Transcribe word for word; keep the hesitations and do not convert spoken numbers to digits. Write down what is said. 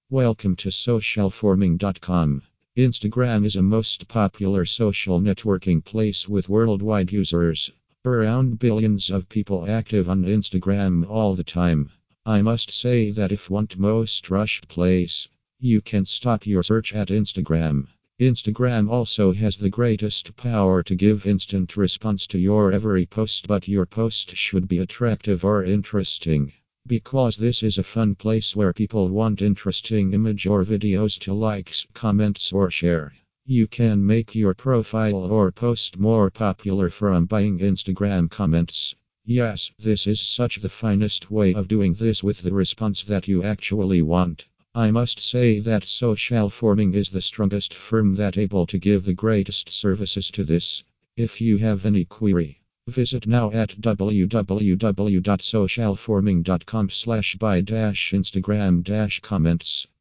Welcome to social forming dot com. Instagram is a most popular social networking place with worldwide users. Around billions of people active on Instagram all the time. I must say that if want most rushed place, you can stop your search at Instagram. Instagram also has the greatest power to give instant response to your every post, but your post should be attractive or interesting. Because this is a fun place where people want interesting image or videos to likes, comments or share. You can make your profile or post more popular from buying Instagram comments. Yes, this is such the finest way of doing this with the response that you actually want. I must say that Social Forming is the strongest firm that able to give the greatest services to this. If you have any query, visit now at w w w dot social forming dot com slash buy dash Instagram dash comments.